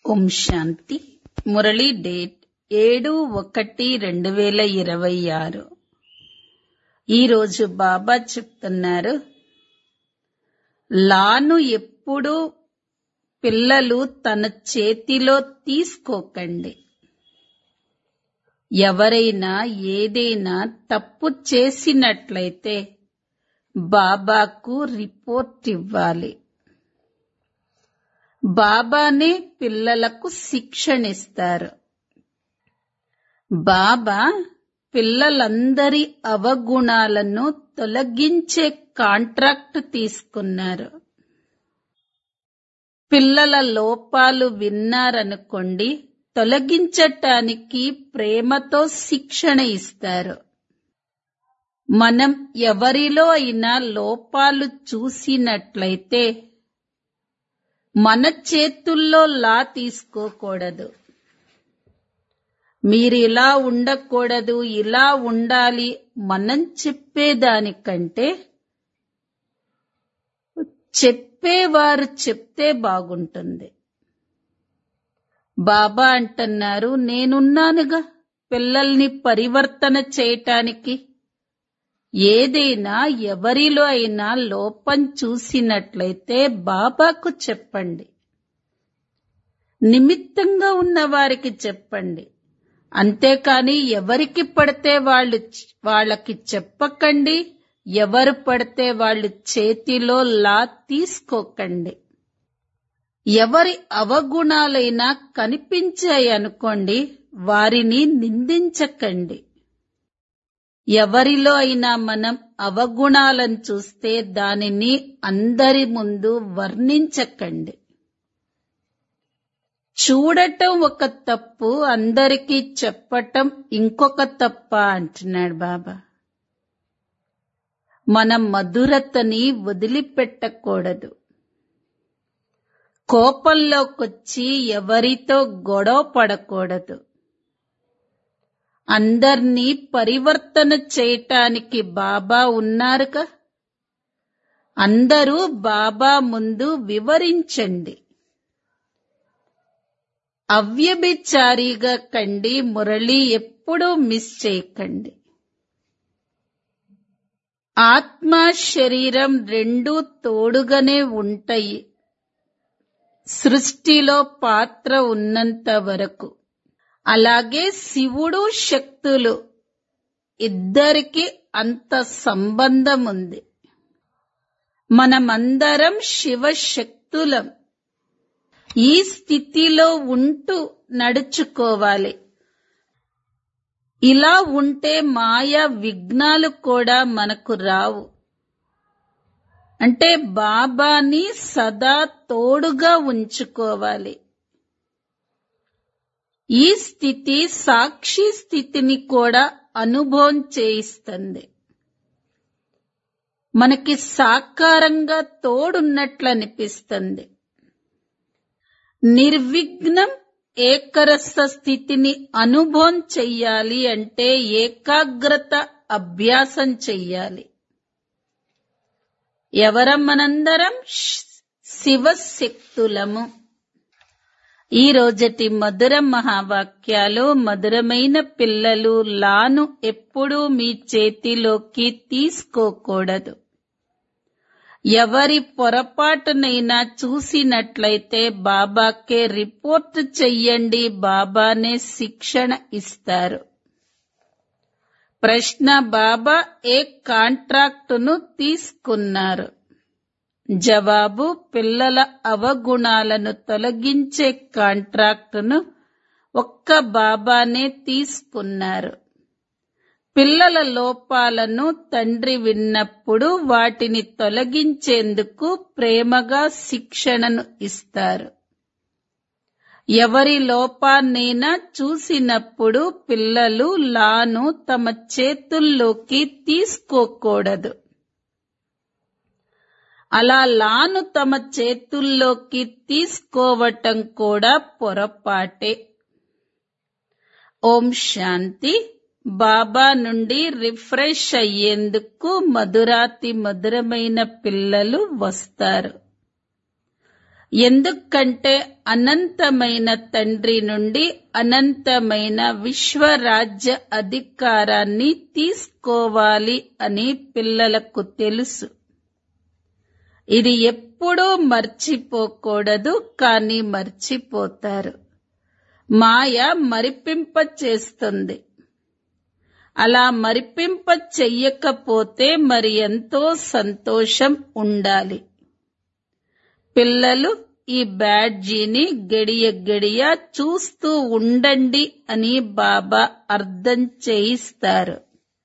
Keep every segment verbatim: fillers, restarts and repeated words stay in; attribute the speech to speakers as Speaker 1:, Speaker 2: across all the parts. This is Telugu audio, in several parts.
Speaker 1: ఓం శాంతి. మురళీ డేట్ ఏడు ఒకటి రెండు వేల ఇరవై ఆరు. ఈరోజు బాబా చెప్తున్నారు, లాను ఎప్పుడూ పిల్లలు తన చేతిలో తీసుకోకండి. ఎవరైనా ఏదైనా తప్పు చేసినట్లయితే బాబాకు రిపోర్ట్ ఇవ్వాలి. బాబానే పిల్లలకు శిక్షణిస్తారు. బాబా పిల్లలందరి అవగుణాలను తొలగించే కాంట్రాక్ట్ తీసుకున్నారు. పిల్లల లోపాలు విన్నారనుకోండి, తొలగించటానికి ప్రేమతో శిక్షణ ఇస్తారు. మనం ఎవరిలో అయినా లోపాలు చూసినట్లయితే మన చేతుల్లో లా తీసుకోకూడదు. మీరిలా ఉండకూడదు, ఇలా ఉండాలి మనం చెప్పేదానికంటే చెప్పేవారు చెప్తే బాగుంటుంది. బాబా అంటున్నారు, నేనున్నానుగా పిల్లల్ని పరివర్తన చేయటానికి. ఏదైనా ఎవరిలో అయినా లోపం చూసినట్లయితే బాబాకు చెప్పండి. నిమిత్తంగా ఉన్న వారికి చెప్పండి. అంతేకాని ఎవరికి పడితే వాళ్ళు వాళ్ళకి చెప్పకండి. ఎవరు పడితే వాళ్ళు చేతిలో లా తీసుకోకండి. ఎవరి అవగుణాలైనా కనిపించాయనుకోండి, వారిని నిందించకండి. ఎవరిలో అయినా మనం అవగుణాలను చూస్తే దానిని అందరి ముందు వర్ణించకండి. చూడటం ఒక తప్పు, అందరికీ చెప్పటం ఇంకొక తప్ప అంటున్నాడు బాబా. మన మధురతని వదిలిపెట్టకూడదు. కోపంలోకొచ్చి ఎవరితో గొడవ పడకూడదు. అందర్నీ పరివర్తన చేయటానికి బాబా ఉన్నారుగా. అందరూ బాబా ముందు వివరించండి. అవ్యభిచారిగా కండి, మురళి ఎప్పుడూ మిస్ చేయకండి. ఆత్మ శరీరం రెండూ తోడుగానే ఉంటాయి సృష్టిలో పాత్ర ఉన్నంత వరకు. అలాగే శివుడు శక్తులు ఇద్దరికి అంత సంబంధం ఉంది. మనమందరం శివశక్తులం. ఈ స్థితిలో ఉంటూ నడుచుకోవాలి. ఇలా ఉంటే మాయా విఘ్నాలు కూడా మనకు రావు. అంటే బాబాని సదా తోడుగా ఉంచుకోవాలి. ఈ స్థితి సాక్షి స్థితిని కూడా అనుభవం చేయిస్తుంది. మనకి సాకారంగా తోడున్నట్లు అనిపిస్తుంది. నిర్విఘ్నం ఏకరస స్థితిని అనుభవం చెయ్యాలి అంటే ఏకాగ్రత అభ్యాసం చెయ్యాలి. ఎవరం మనందరం శివశక్తులము. ఈ రోజటి మధుర మహావాక్యాలు, మధురమైన పిల్లలు, లాను ఎప్పుడూ మీ చేతిలోకి తీసుకోకూడదు. ఎవరి పొరపాటునైనా చూసినట్లయితే బాబాకే రిపోర్ట్ చెయ్యండి. బాబానే శిక్షణ ఇస్తారు. ప్రశ్న, బాబా ఏ కాంట్రాక్టును తీసుకున్నారు? జవాబు, పిల్లల అవగుణాలను తొలగించే కాంట్రాక్టును ఒక్క బాబానే తీసుకున్నారు. పిల్లల లోపాలను తండ్రి విన్నప్పుడు వాటిని తొలగించేందుకు ప్రేమగా శిక్షణను ఇస్తారు. ఎవరి లోపాన్నైనా చూసినప్పుడు పిల్లలు లాను తమ చేతుల్లోకి తీసుకోకూడదు. అలా లాను తమ చేతుల్లోకి తీసుకోవటం కూడా పొరపాటే. ఓం శాంతి. బాబా నుండి రిఫ్రెష్ అయ్యేందుకు మధురాతి మధురమైన పిల్లలు వస్తారు. ఎందుకంటే అనంతమైన తండ్రి నుండి అనంతమైన విశ్వరాజ్య అధికారాన్ని తీసుకోవాలి అని పిల్లలకు తెలుసు. ఇది ఎప్పుడూ మర్చిపోకూడదు, కానీ మర్చిపోతారు. మాయ మరిపింప చేస్తుంది. అలా మరిపింప చెయ్యకపోతే మరి ఎంతో సంతోషం ఉండాలి. పిల్లలు ఈ బ్యాడ్జీని గడియ గడియ చూస్తూ ఉండండి అని బాబా అర్థం చేయిస్తారు.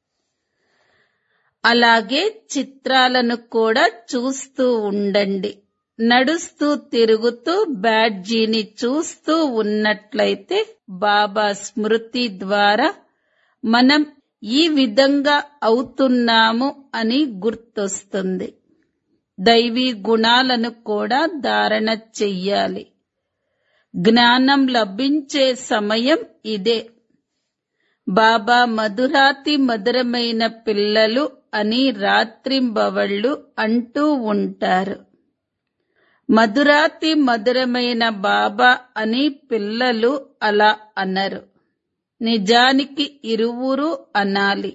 Speaker 1: అలాగే చిత్రాలను కూడా చూస్తూ ఉండండి. నడుస్తూ తిరుగుతూ బ్యాడ్జీని చూస్తూ ఉన్నట్లయితే బాబా స్మృతి ద్వారా మనం ఈ విధంగా అవుతున్నాము అని గుర్తొస్తుంది. దైవీ గుణాలను కూడా ధారణ చెయ్యాలి. జ్ఞానం లభించే సమయం ఇదే. బాబా మధురాతి మధురమైన పిల్లలు అని రాత్రింబవళ్ళు అంటూ ఉంటారు. మధురాతి మధురమైన బాబా అని పిల్లలు అలా అనరు. నిజానికి ఇరువురు అనాలి.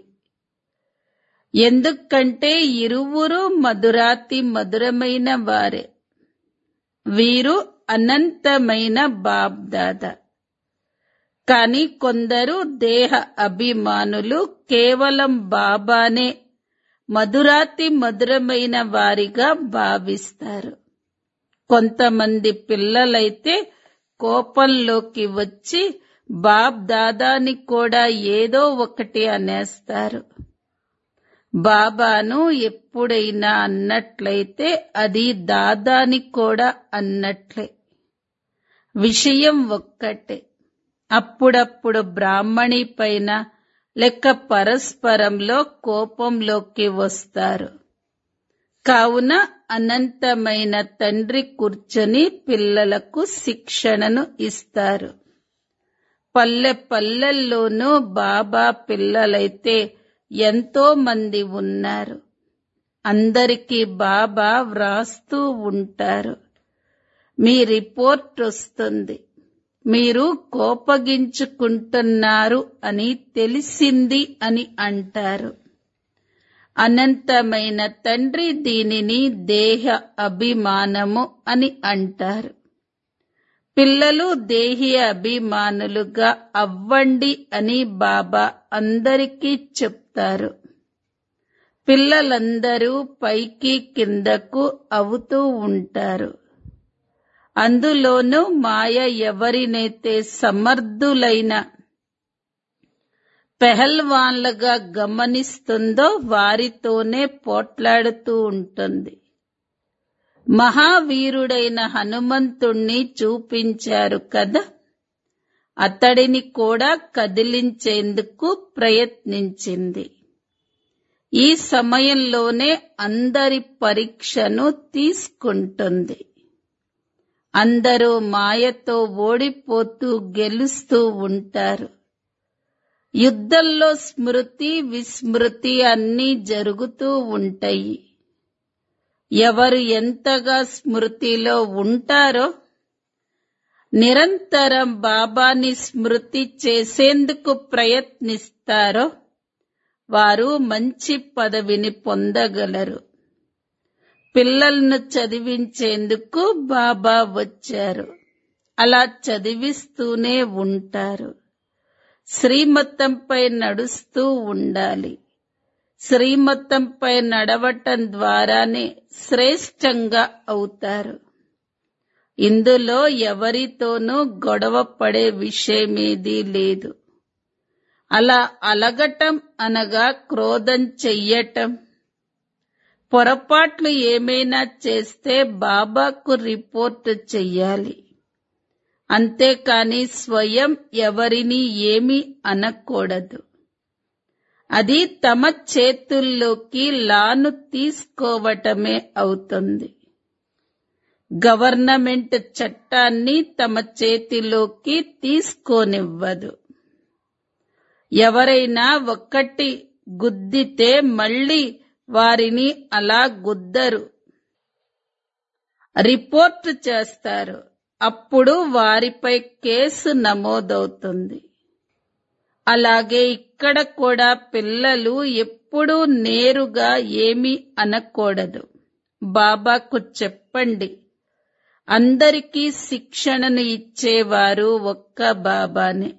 Speaker 1: ఎందుకంటే ఇరువురు మధురాతి మధురమైన వారే. వీరు అనంతమైన బాబ్దాదా. కాని కొందరు దేహ అభిమానులు కేవలం బాబానే మధురాతి మధురమైన వారిగా భావిస్తారు. కొంతమంది పిల్లలైతే కోపంలోకి వచ్చి బాబ్ దాదాని కూడా ఏదో ఒకటి అనేస్తారు. బాబాను ఎప్పుడైనా అన్నట్లయితే అది దాదాని కూడా అన్నట్లే. విషయం ఒక్కటే. అప్పుడప్పుడు బ్రాహ్మణి పైన లెక్క పరస్పరంలో కోపంలోకి వస్తారు. కావున అనంతమైన తండ్రి కూర్చొని పిల్లలకు శిక్షణను ఇస్తారు. పల్లె పల్లెల్లోనూ బాబా పిల్లలైతే ఎంతో మంది ఉన్నారు. అందరికీ బాబా వ్రాస్తూ ఉంటారు. మీ రిపోర్ట్ వస్తుంది. మీరు కోపగించుకుంటున్నారు అని తెలిసింది అని అంటారు. అనంతమైన తండ్రి దీనిని దేహ అభిమానము అని అంటారు. పిల్లలు దేహి అభిమానులుగా అవ్వండి అని బాబా అందరికీ చెప్తారు. పిల్లలందరూ పైకి కిందకు అవుతూ ఉంటారు. అందులోనూ మాయ ఎవరినైతే సమర్థులైన పెహల్వాన్లుగా గమనిస్తుందో వారితోనే పోట్లాడుతూ ఉంటుంది. మహావీరుడైన హనుమంతుణ్ణి చూపించారు కదా, అతడిని కూడా కదిలించేందుకు ప్రయత్నించింది. ఈ సమయంలోనే అందరి పరీక్షను తీసుకుంటుంది. అందరూ మాయతో ఓడిపోతూ గెలుస్తూ ఉంటారు. యుద్ధంలో స్మృతి విస్మృతి అన్నీ జరుగుతూ ఉంటాయి. ఎవరు ఎంతగా స్మృతిలో ఉంటారో, నిరంతరం బాబాని స్మృతి చేసేందుకు ప్రయత్నిస్తారో వారు మంచి పదవిని పొందగలరు. పిల్లలను చదివించేందుకు బాబా వచ్చారు. అలా చదివిస్తూనే ఉంటారు. శ్రీమతంపై నడుస్తూ ఉండాలి. శ్రీమతంపై నడవటం ద్వారానే శ్రేష్టంగా అవుతారు. ఇందులో ఎవరితోనూ గొడవ పడే విషయమేదీ లేదు. అలా అలగటం అనగా క్రోధం చెయ్యటం. పొరపాట్లు ఏమైనా చేస్తే బాబాకు రిపోర్టు చెయ్యాలి. అంతేకాని స్వయం ఎవరిని ఏమీ అనకూడదు. అది తమ చేతుల్లోకి లాను తీసుకోవటమే అవుతుంది. గవర్నమెంట్ చట్టాన్ని తమ చేతిలోకి తీసుకోనివ్వదు. ఎవరైనా ఒక్కటి గుద్దితే మళ్ళీ వారిని అలా గుద్దరు. రిపోర్టు చేస్తారు. అప్పుడు వారిపై కేసు నమోదవుతుంది. అలాగే ఇక్కడ కూడా పిల్లలు ఎప్పుడూ నేరుగా ఏమీ అనకూడదు. బాబాకు చెప్పండి, అందరికీ శిక్షణను ఇచ్చేవారు ఒక్క బాబానే.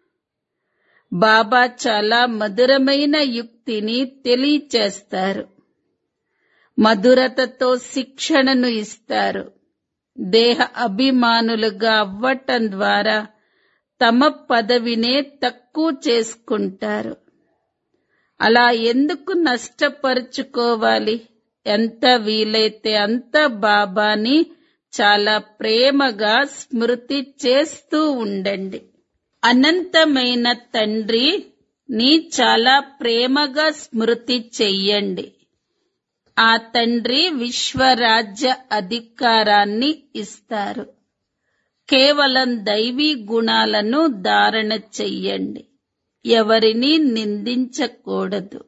Speaker 1: బాబా చాలా మధురమైన యుక్తిని తెలియచేస్తారు. మధురతతో శిక్షణను ఇస్తారు. దేహ అభిమానులుగా అవ్వటం ద్వారా తమ పదవినే తక్కువ చేసుకుంటారు. అలా ఎందుకు నష్టపరుచుకోవాలి? ఎంత వీలైతే అంత బాబాని చాలా ప్రేమగా స్మృతి చేస్తూ ఉండండి. అనంతమైన తండ్రిని చాలా ప్రేమగా స్మృతి చెయ్యండి. ఆ తండ్రి విశ్వరాజ్య అధికారాన్ని ఇస్తారు. కేవలం దైవీ గుణాలను ధారణ చెయ్యండి. ఎవరిని నిందించకూడదు.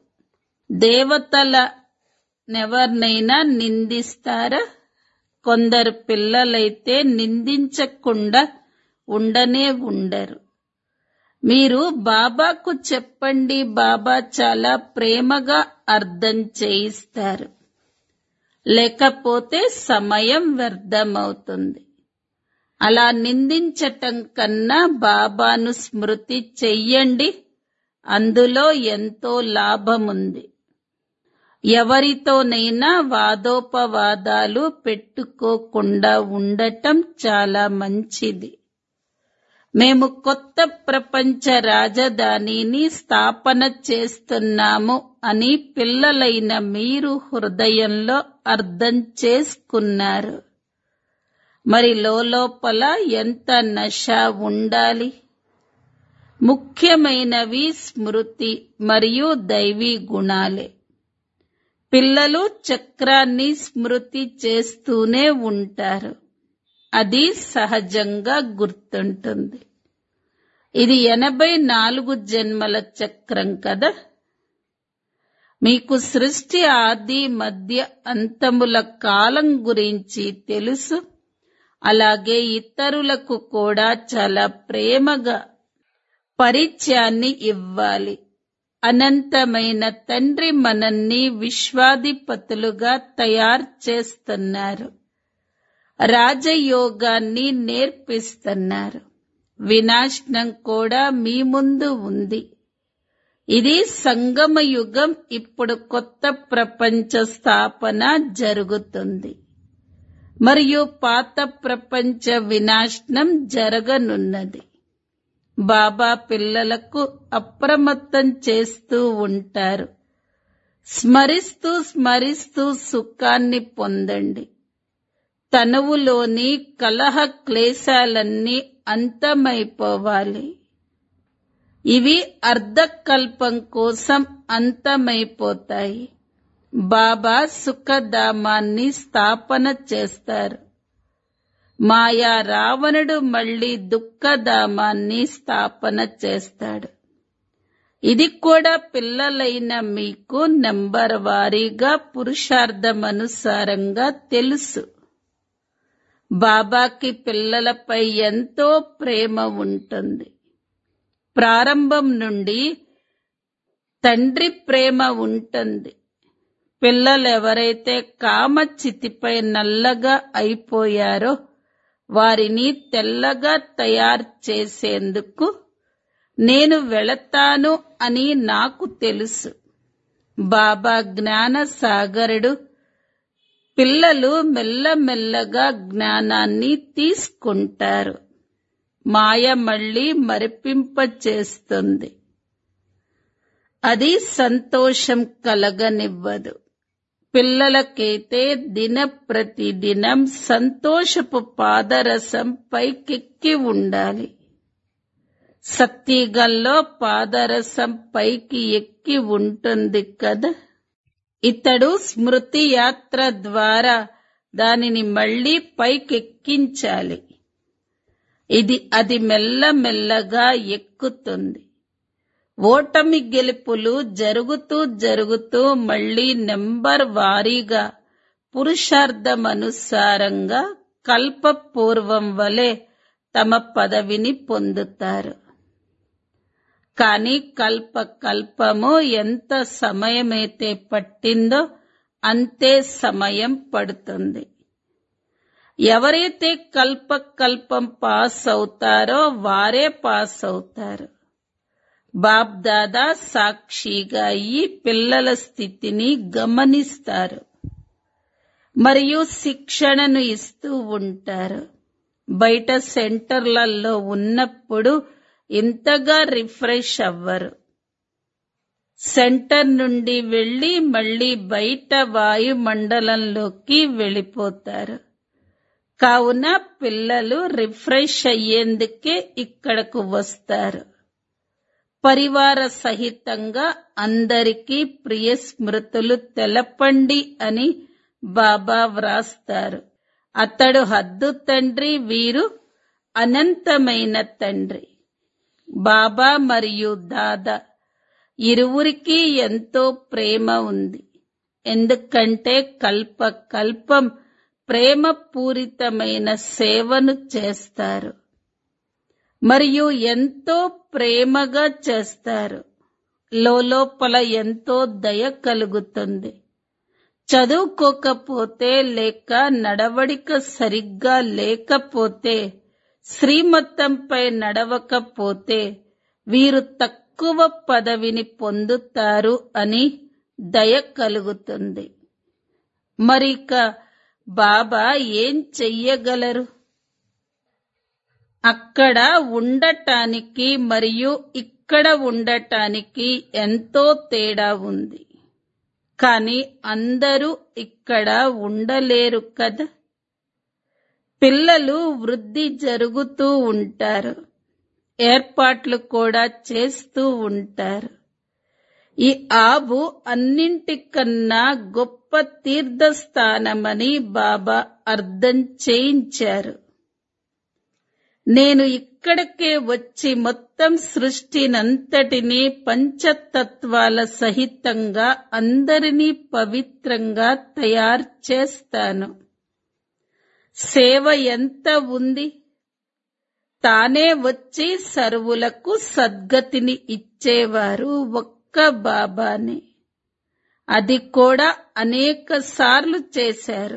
Speaker 1: దేవతలనెవరినైనా నిందిస్తారా? కొందరు పిల్లలైతే నిందించకుండా ఉండనే ఉండరు. మీరు బాబాకు చెప్పండి, బాబా చాలా ప్రేమగా అర్థం చేయిస్తారు. లేకపోతే సమయం వ్యర్థమవుతుంది. అలా నిందించటం కన్నా బాబాను స్మృతి చెయ్యండి. అందులో ఎంతో లాభముంది. ఎవరితోనైనా వాదోపవాదాలు పెట్టుకోకుండా ఉండటం చాలా మంచిది. మేము కొత్త ప్రపంచ రాజధానిని స్థాపన చేస్తున్నాము అని పిల్లలైన మీరు హృదయంలో అర్థం చేసుకున్నారు. మరి లోపల ఎంత నశ ఉండాలి? ముఖ్యమైనవి స్మృతి మరియు దైవీ గుణాలే. పిల్లలు చక్రాన్ని స్మృతి చేస్తూనే ఉంటారు. అది సహజంగా గుర్తుంటుంది. ఇది ఎనభై నాలుగు జన్మల చక్రం కదా. మీకు సృష్టి ఆది మధ్య అంతముల కాలం గురించి తెలుసు. అలాగే ఇతరులకు కూడా చాలా ప్రేమగా పరిచయాన్ని ఇవ్వాలి. అనంతమైన తండ్రి మనల్ని విశ్వాధిపతులుగా తయారు చేస్తున్నారు. రాజయోగాన్ని నేర్పిస్తున్నారు. వినాశనం కూడా మీ ముందు ఉంది. ఇది సంగమ యుగం. ఇప్పుడు కొత్త ప్రపంచ స్థాపన జరుగుతుంది మరియు పాత ప్రపంచ వినాశనం జరగనున్నది. బాబా పిల్లలకు అప్రమత్తం చేస్తూ ఉంటారు. స్మరిస్తూ స్మరిస్తూ సుఖాన్ని పొందండి. తనువులోని కలహ క్లేశాలన్నీ అంతమైపోవాలి. ఇవి అర్ధకల్పం కోసం అంతమైపోతాయి. బాబా సుఖధామాన్ని స్థాపన చేస్తారు. మాయా రావణుడు మళ్లీ దుఃఖధామాన్ని స్థాపన చేస్తాడు. ఇది కూడా పిల్లలైన మీకు నెంబర్ వారీగా పురుషార్థమనుసారంగా తెలుసు. బాబాకి పిల్లలపై ఎంతో ప్రేమ ఉంటుంది. ప్రారంభం నుండి తండ్రి ప్రేమ ఉంటుంది. పిల్లలెవరైతే కామచితిపై నల్లగా అయిపోయారో వారిని తెల్లగా తయారు చేసేందుకు నేను వెళతాను అని నాకు తెలుసు. బాబా జ్ఞాన సాగరుడు. పిల్లలు మెల్లమెల్లగా జ్ఞానాన్ని తీసుకుంటారు. మాయ మళ్లీ మరిపింపచేస్తుంది. అది సంతోషం కలగనివ్వదు. పిల్లలకైతే దిన ప్రతిదినం సంతోషపు పాదరసం పైకెక్కి ఉండాలి. సత్యగల్లో పాదరసం పైకి ఎక్కి ఉంటుంది కదా. ఇతడు స్మృతి యాత్ర ద్వారా దానిని మళ్లీ పైకెక్కించాలి. ఇది అది మెల్లమెల్లగా ఎక్కుతుంది. ఓటమి గెలుపులు జరుగుతూ జరుగుతూ మళ్లీ నెంబర్ వారీగా పురుషార్థమనుసారంగా కల్పపూర్వం వలె తమ పదవిని పొందుతారు. కాని కల్ప కల్పము ఎంత సమయమైతే పట్టిందో అంతే సమయం పడుతుంది. ఎవరైతే కల్ప కల్పం పాస్ అవుతారో వారే పాస్ అవుతారు. బాప్ దాదా సాక్షిగా ఈ పిల్లల స్థితిని గమనిస్తారు మరియు శిక్షణను ఇస్తూ ఉంటారు. బయట సెంటర్లలో ఉన్నప్పుడు ఇంతగా రిఫ్రెష్ అవ్వరు. సెంటర్ నుండి వెళ్లి మళ్లీ బయట వాయుమండలంలోకి వెళ్ళిపోతారు. కావున పిల్లలు రిఫ్రెష్ అయ్యేందుకే ఇక్కడకు వస్తారు. పరివార సహితంగా అందరికీ ప్రియ స్మృతులు తెలపండి అని బాబా వ్రాస్తారు. అతడు హద్దు తండ్రి, వీరు అనంతమైన తండ్రి. బాబా మరియు దాదా ఇరువురికి ఎంతో ప్రేమ ఉంది. ఎందుకంటే కల్ప కల్పం ప్రేమపూరితమైన సేవను చేస్తారు మరియు ఎంతో ప్రేమగా చేస్తారు. లోపల ఎంతో దయ కలుగుతుంది. చదువుకోకపోతే లేక నడవడిక సరిగ్గా లేకపోతే, శ్రీమతంపై నడవకపోతే వీరు తక్కువ పదవిని పొందుతారు అని దయ కలుగుతుంది. మరిక బాబా ఏం చెయ్యగలరు? అక్కడ ఉండటానికి మరియు ఇక్కడ ఉండటానికి ఎంతో తేడా ఉంది. కాని అందరూ ఇక్కడ ఉండలేరు కదా. పిల్లలు వృద్ధి జరుగుతూ ఉంటారు, ఏర్పాట్లు కూడా చేస్తూ ఉంటారు. ఈ ఆబు అన్నింటికన్నా గొప్ప తీర్థస్థానమని బాబా అర్థం చేయించారు. నేను ఇక్కడికే వచ్చి మొత్తం సృష్టినంతటినీ పంచతత్వాల సహితంగా అందరినీ పవిత్రంగా తయారు చేస్తాను. సేవ ఎంత ఉంది? తానే వచ్చి సర్వులకు సద్గతిని ఇచ్చేవారు ఒక్క బాబానే. అది కూడా అనేక సార్లు చేశారు.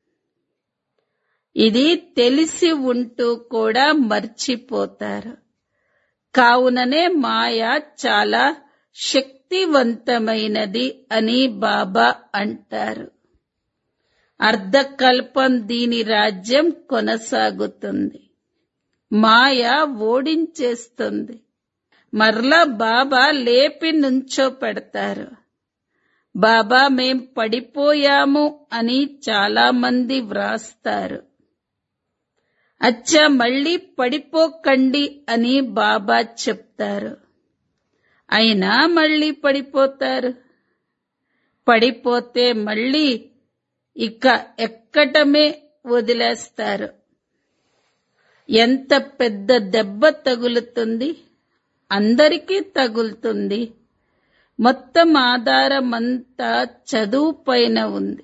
Speaker 1: ఇది తెలిసి ఉంటూ కూడా మర్చిపోతారు. కావుననే మాయ చాలా శక్తివంతమైనది అని బాబా అంటారు. అర్ధకల్పం దీని రాజ్యం కొనసాగుతుంది. మాయ ఓడించేస్తుంది. మరలా బాబా లేపి నుంచో పెడతారు. బాబా మేం పడిపోయాము అని చాలా మంది వ్రాస్తారు. అచ్చా మళ్ళీ పడిపోకండి అని బాబా చెప్తారు. అయినా మళ్ళీ పడిపోతారు. పడిపోతే మళ్ళీ ఇక ఎక్కటమే వదిలేస్తారు. ఎంత పెద్ద దెబ్బ తగులుతుంది? అందరికీ తగులుతుంది. మొత్తం ఆధారమంతా చదువు పైన ఉంది.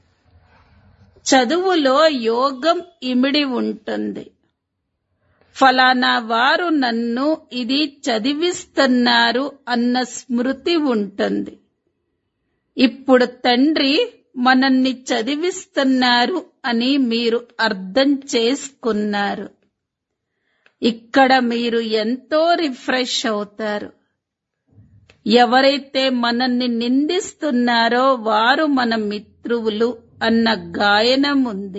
Speaker 1: చదువులో యోగం ఇమిడి ఉంటుంది. ఫలానా వారు నన్ను ఇది చదివిస్తున్నారు అన్న స్మృతి ఉంటుంది. ఇప్పుడు తండ్రి మనల్ని చదివిస్తున్నారు అని మీరు అర్థం చేసుకున్నారు. ఇక్కడ మీరు ఎంతో రిఫ్రెష్ అవుతారు. ఎవరైతే మనల్ని నిందిస్తున్నారో వారు మన మిత్రువులు అన్న గాయనం ఉంది.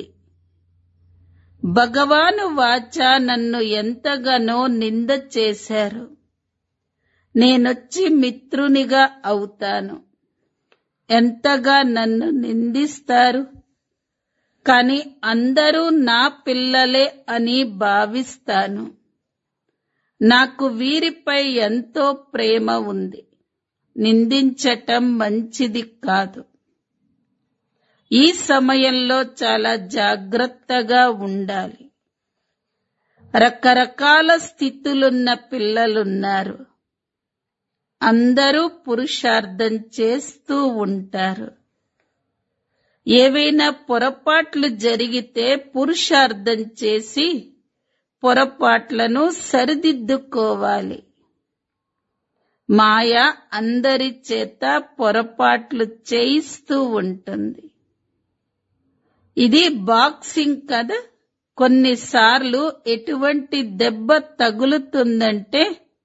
Speaker 1: భగవాను వాచా నన్ను ఎంతగానో నింద చేశారు. నేనొచ్చి మిత్రునిగా అవుతాను. ఎంతగా నన్ను నిందిస్తారు. కాని అందరూ నా పిల్లలే అని భావిస్తాను. నాకు వీరిపై ఎంతో ప్రేమ ఉంది. నిందించటం మంచిది కాదు. ఈ సమయంలో చాలా జాగ్రత్తగా ఉండాలి. రకరకాల స్థితులున్న పిల్లలున్నారు. అందరూ పురుషార్థం చేస్తూ ఉంటారు. ఏవైనా పొరపాట్లు జరిగితే పురుషార్థం చేసి పొరపాట్లను సరిదిద్దుకోవాలి. మాయ అందరి చేత పొరపాట్లు చేయిస్తూ ఉంటుంది. ఇది బాక్సింగ్ కదా. కొన్నిసార్లు ఎటువంటి దెబ్బ తగులుతుందంటే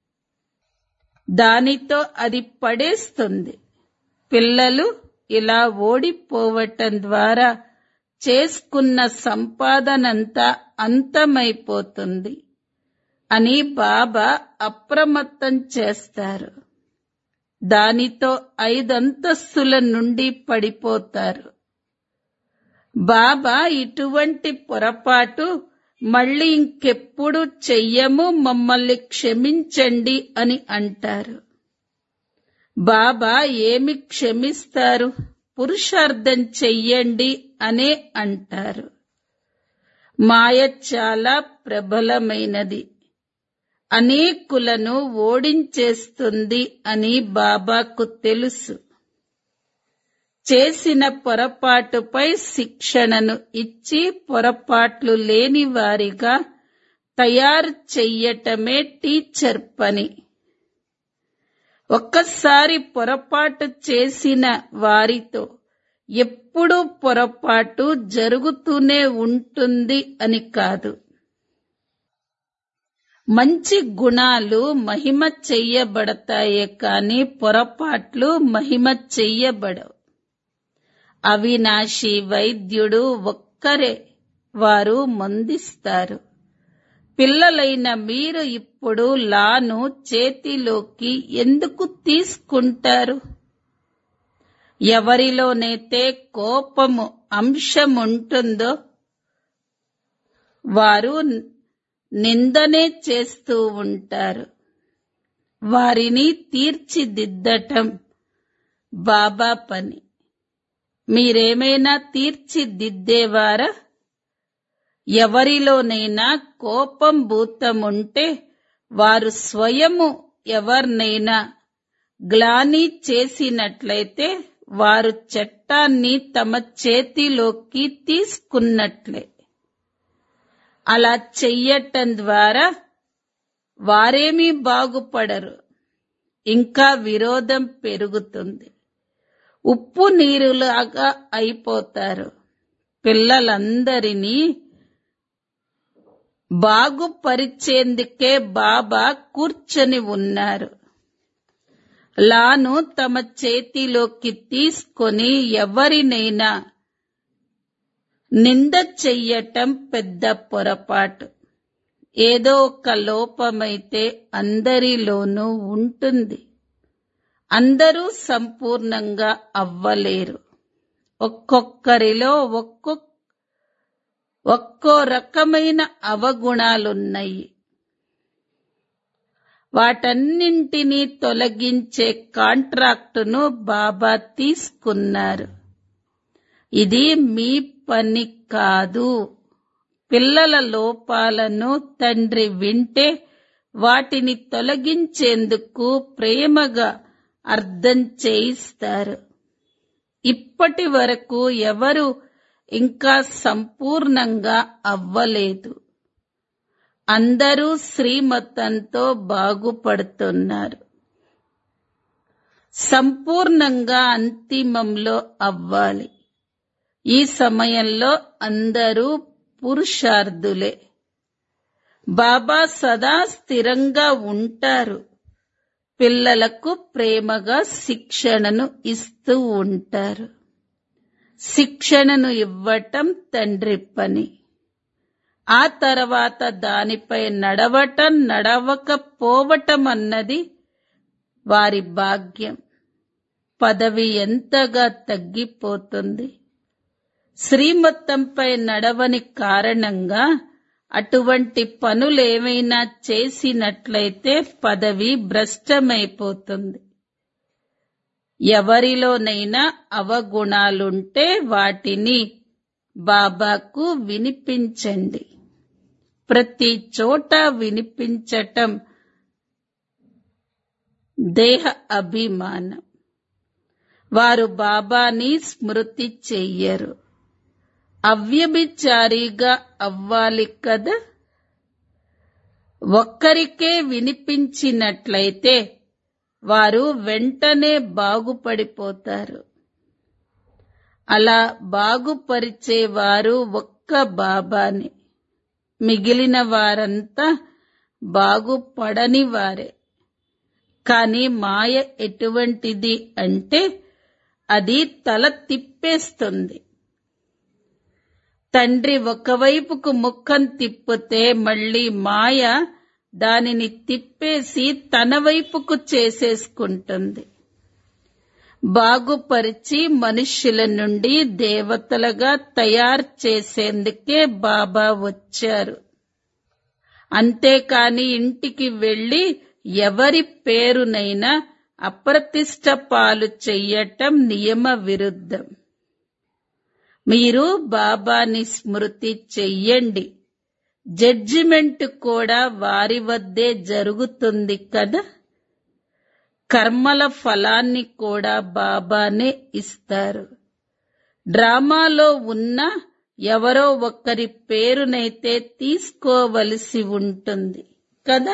Speaker 1: దానితో అది పడేస్తుంది. పిల్లలు ఇలా ఓడిపోవటం ద్వారా చేసుకున్న సంపాదనంతా అంతమైపోతుంది అని బాబా అప్రమత్తం చేస్తారు. దానితో ఐదంతస్తుల నుండి పడిపోతారు. బాబా ఇటువంటి పొరపాటు మళ్ళీ ఇంకెప్పుడు చెయ్యము, మమ్మల్ని క్షమించండి అని అంటారు. బాబా ఏమి క్షమిస్తారు, పురుషార్థం చెయ్యండి అనే అంటారు. మాయ చాలా ప్రబలమైనది, అనేకులను ఓడించేస్తుంది అని బాబాకు తెలుసు. చేసిన పొరపాటుపై శిక్షణను ఇచ్చి పొరపాట్లు లేని వారిగా తయారు చెయ్యటమే టీచర్ పని. ఒక్కసారి పొరపాటు చేసిన వారితో ఎప్పుడూ పొరపాటు జరుగుతూనే ఉంటుంది అని కాదు. మంచి గుణాలు మహిమ చెయ్యబడతాయే కాని పొరపాట్లు మహిమ చెయ్యబడవు. అవినాశి వైద్యుడు ఒక్కరే, వారు మందిస్తారు. పిల్లలైన మీరు ఇప్పుడు లాను చేతిలోకి ఎందుకు తీసుకుంటారు? ఎవరిలోనైతే కోపము అంశముంటుందో వారు నిందనే చేస్తూ ఉంటారు. వారిని తీర్చిదిద్దటం బాబా పని. మీరేమైనా తీర్చిదిద్దేవారా? ఎవరిలోనైనా కోపం భూతముంటే వారు స్వయము ఎవరినైనా గ్లాని చేసినట్లయితే వారు చట్టాన్ని తమ చేతిలోకి తీసుకున్నట్లే. అలా చెయ్యటం ద్వారా వారేమీ బాగుపడరు, ఇంకా విరోధం పెరుగుతుంది. ఉప్పు నీరులాగా అయిపోతారు. పిల్లలందరినీ బాగుపరిచేందుకే బాబా కూర్చొని ఉన్నారు. లాను తమ చేతిలోకి తీసుకొని ఎవరినైనా నింద చెయ్యటం పెద్ద పొరపాటు. ఏదో ఒక లోపమైతే అందరిలోనూ ఉంటుంది. అందరూ సంపూర్ణంగా అవ్వలేరు. ఒక్కొక్కరిలో ఒక్కొక్క ఒక్కో రకమైన అవగుణాలున్నాయి. వాటన్నింటినీ తొలగించే కాంట్రాక్టును బాబా తీసుకున్నారు. ఇది మీ పని కాదు. పిల్లల లోపాలను తండ్రి వింటే వాటిని తొలగించేందుకు ప్రేమగా అర్థం చేయిస్తారు. ఇప్పటి వరకు ఎవరు ఇంకా సంపూర్ణంగా అవ్వలేదు. అందరూ శ్రీమతంతో బాగుపడుతున్నారు. సంపూర్ణంగా అంతిమంలో అవ్వాలి. ఈ సమయంలో అందరూ పురుషార్థులే. బాబా సదా స్థిరంగా ఉంటారు. పిల్లలకు ప్రేమగా శిక్షణను ఇస్తూ ఉంటారు. శిక్షణను ఇవ్వటం తండ్రి పని. ఆ తర్వాత దానిపై నడవటం, నడవకపోవటం అన్నది వారి భాగ్యం. పదవి ఎంతగా తగ్గిపోతుంది. శ్రీమతంపై నడవని కారణంగా అటువంటి పనులేమైనా చేసినట్లయితే పదవి భ్రష్టమైపోతుంది. ఎవరిలోనైనా అవగుణాలుంటే వాటిని బాబాకు వినిపించండి. ప్రతి చోట వినిపించటం దేహ అభిమానం. వారు బాబాని స్మృతి చెయ్యరు. అవ్యభిచారిగా అవ్వాలి కదా. ఒక్కరికే వినిపించినట్లయితే వారు వెంటనే బాగుపడిపోతారు. అలా బాగుపరిచేవారు ఒక్క బాబాని. మిగిలిన వారంతా బాగుపడని వారే. కాని మాయ ఎటువంటిది అంటే అది తల తిప్పేస్తుంది. తండ్రి ఒకవైపుకు ముఖం తిప్పితే మళ్ళీ మాయ దానిని తిప్పేసి తన వైపుకు చేసేసుకుంటుంది. బాగుపరిచి మనుష్యుల నుండి దేవతలుగా తయారు చేసేందుకే బాబా వచ్చారు. అంతేకాని ఇంటికి వెళ్లి ఎవరి పేరునైనా అప్రతిష్ట పాలు చెయ్యటం నియమ విరుద్ధం. మీరు బాబాని స్మృతి చెయ్యండి. జడ్జిమెంట్ కూడా వారి వద్దే జరుగుతుంది కదా. కర్మల ఫలాన్ని కూడా బాబానే ఇస్తారు. డ్రామాలో ఉన్న ఎవరో ఒక్కరి పేరునైతే తీసుకోవలసి ఉంటుంది కదా.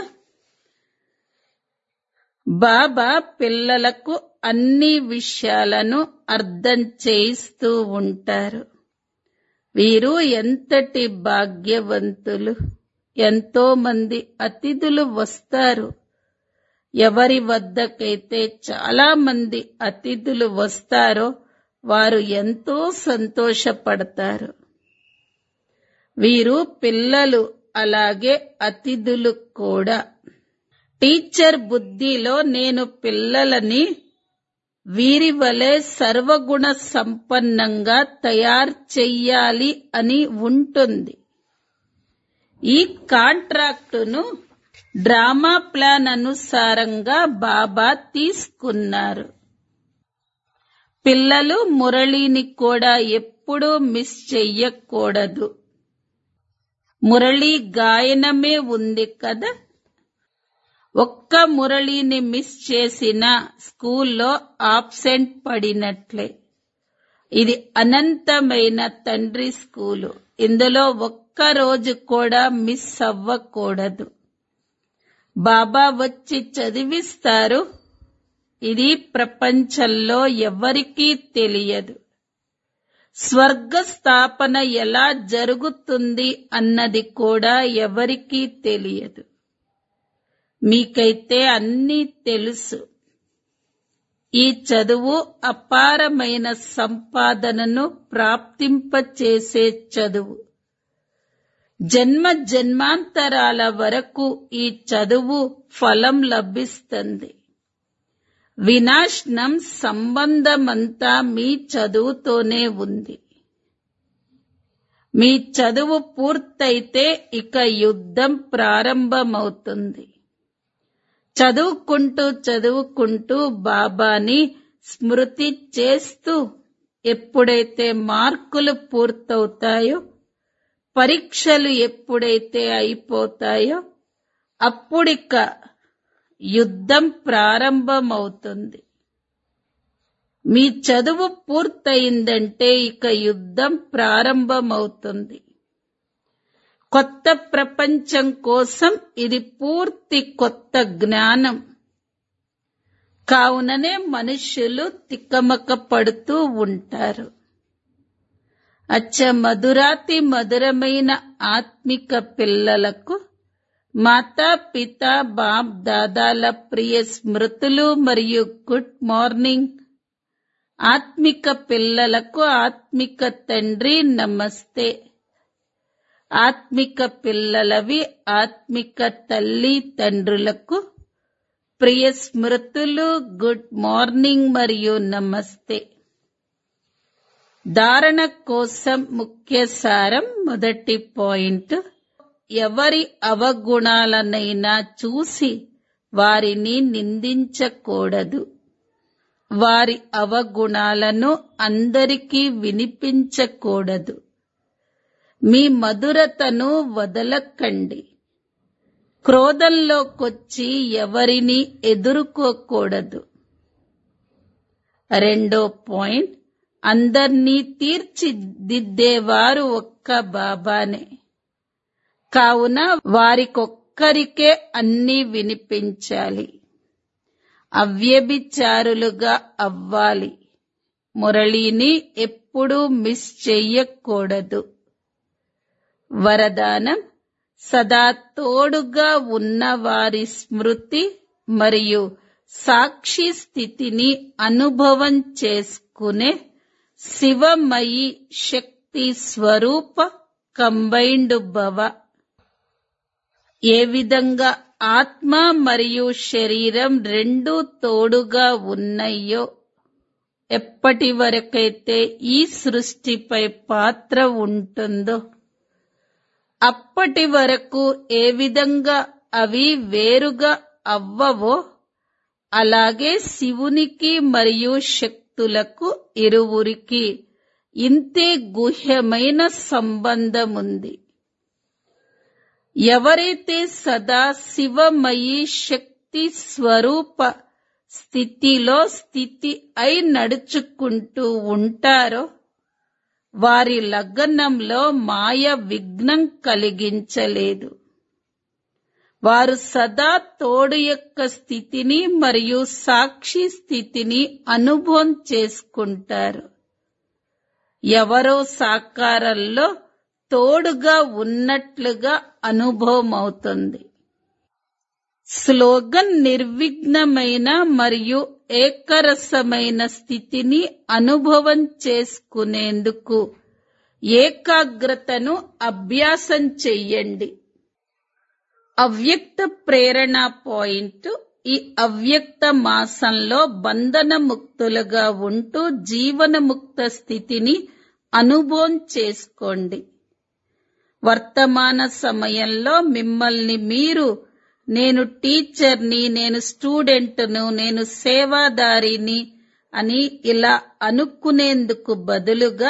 Speaker 1: బాబా పిల్లలకు అన్ని విషయాలను అర్థం చేయిస్తూ ఉంటారు. వీరు ఎంతటి భాగ్యవంతులు. ఎంతో మంది అతిథులు వస్తారు. ఎవరి వద్దకైతే చాలా మంది అతిథులు వస్తారో వారు ఎంతో సంతోషపడతారు. వీరు పిల్లలు, అలాగే అతిథులు కూడా. టీచర్ బుద్ధిలో నేను పిల్లలని వీరి వలె సర్వగుణ సంపన్నంగా తయారు చెయ్యాలి అని ఉంటుంది. ఈ కాంట్రాక్టును డ్రామా ప్లాన్ అనుసారంగా బాబా తీసుకున్నారు. పిల్లలు మురళిని కూడా ఎప్పుడూ మిస్ చెయ్యకూడదు. మురళి గాయనమే ఉంది కదా. ఒక్క మురళిని మిస్ చేసిన స్కూల్లో ఆబ్సెంట్ పడినట్లే. ఇది అనంతమైన తండ్రి స్కూలు. ఇందులో ఒక్క రోజు కూడా మిస్ అవ్వకూడదు. బాబా వచ్చి చదివిస్తారు. ఇది ప్రపంచంలో ఎవరికీ తెలియదు. స్వర్గ స్థాపన ఎలా జరుగుతుంది అన్నది కూడా ఎవరికీ తెలియదు. మీకైతే అన్నీ తెలుసు. ఈ చదువు అపారమైన సంపాదనను ప్రాప్తింపచేసే చదువు. జన్మ జన్మాంతరాల వరకు ఈ చదువు ఫలం లభిస్తుంది. వినాశనం సంబంధమంతా మీ చదువుతోనే ఉంది. మీ చదువు పూర్తయితే ఇక యుద్ధం ప్రారంభమవుతుంది. చదువుకుంటూ చదువుకుంటూ బాబాని స్మృతి చేస్తూ ఎప్పుడైతే మార్కులు పూర్తవుతాయో, పరీక్షలు ఎప్పుడైతే అయిపోతాయో అప్పుడిక యుద్ధం ప్రారంభమవుతుంది. మీ చదువు పూర్తయిందంటే ఇక యుద్ధం ప్రారంభమవుతుంది. కొత్త ప్రపంచం కోసం ఇది పూర్తి కొత్త జ్ఞానం. కావుననే మనుష్యులు తిక్కమక్క పడుతూ ఉంటారు. అచ్చ మధురాతి మధురమైన ఆత్మిక పిల్లలకు మాతా పిత బాప్ దాదాల ప్రియ స్మృతులు మరియు గుడ్ మార్నింగ్. ఆత్మిక పిల్లలకు ఆత్మిక తండ్రి నమస్తే. ఆత్మిక పిల్లలవి ఆత్మిక తల్లి తండ్రులకు ప్రియ స్మృతులు, గుడ్ మార్నింగ్ మరియు నమస్తే. ధారణ కోసం ముఖ్య సారం. మొదటి పాయింట్, ఎవరి అవగుణాలనైనా చూసి వారిని నిందించకూడదు. వారి అవగుణాలను అందరికీ వినిపించకూడదు. మీ మధురతను వదలకండి. క్రోధంలోకొచ్చి ఎవరిని ఎదుర్కోకూడదు. రెండో పాయింట్, అందర్నీ తీర్చిదిద్దేవారు ఒక్క బాబానే. కావున వారికొక్కరికే అన్నీ వినిపించాలి. అవ్యభిచారులుగా అవ్వాలి. మురళిని ఎప్పుడూ మిస్ చెయ్యకూడదు. వరదానం: సదా తోడుగా ఉన్న వారి స్మృతి మరియు సాక్షి స్థితిని అనుభవం చేసుకునే శివమయి శక్తి స్వరూప కంబైన్డ్ భవ. ఏ విధంగా ఆత్మ మరియు శరీరం రెండూ తోడుగా ఉన్నాయో, ఎప్పటి వరకైతే ఈ సృష్టిపై పాత్ర ఉంటుందో అప్పటి వరకు ఏ విధంగా అవి వేరుగా అవ్వవో, అలాగే శివునికి మరియు శక్తులకు ఇరువురికి ఇంతే గుహ్యమైన సంబంధముంది. ఎవరైతే సదా శివమయీ శక్తి స్వరూప స్థితిలో స్థితి అయి నడుచుకుంటూ ఉంటారో వారి లగ్నంలో మాయ విఘ్నం కలిగించలేదు. వారు సదా తోడు యొక్క స్థితిని మరియు సాక్షి స్థితిని అనుభవం చేసుకుంటారు. ఎవరో సాకారంలో తోడుగా ఉన్నట్లుగా అనుభవం అవుతుంది. స్లోగన్: నిర్విఘ్నమైన మరియు ఏకరసమైన స్థితిని అనుభవం చేసుకునేందుకు ఏకాగ్రతను అభ్యాసం చెయ్యండి. అవ్యక్త ప్రేరణ పాయింట్: ఈ అవ్యక్త మాసంలో బంధనముక్తులుగా ఉంటూ జీవనముక్త స్థితిని అనుభవం చేసుకోండి. వర్తమాన సమయంలో మిమ్మల్ని మీరు నేను టీచర్ని, నేను స్టూడెంట్ను, నేను సేవాదారిని అని ఇలా అనుకునేందుకు బదులుగా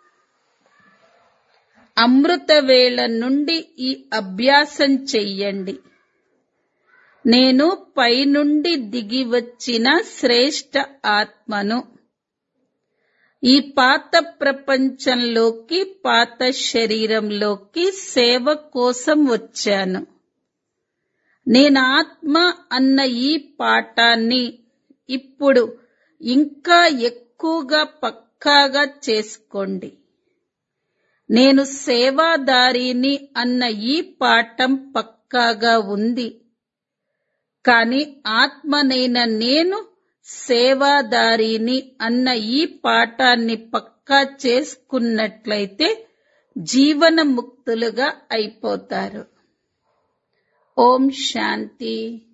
Speaker 1: అమృతవేళ నుండి ఈ అభ్యాసం చెయ్యండి. నేను పైనుండి దిగి వచ్చిన శ్రేష్ఠ ఆత్మను. ఈ పాత ప్రపంచంలోకి, పాత శరీరంలోకి సేవ కోసం వచ్చాను. నేను ఆత్మ అన్న ఈ పాఠాన్ని ఇప్పుడు ఇంకా ఎక్కువగా పక్కాగా చేసుకోండి. నేను సేవాదారిని అన్న ఈ పాఠం పక్కాగా ఉంది. కాని ఆత్మనైన నేను సేవాదారిని అన్న ఈ పాఠాన్ని పక్కా చేసుకున్నట్లయితే జీవనముక్తులుగా అయిపోతారు. ఓం శాంతి.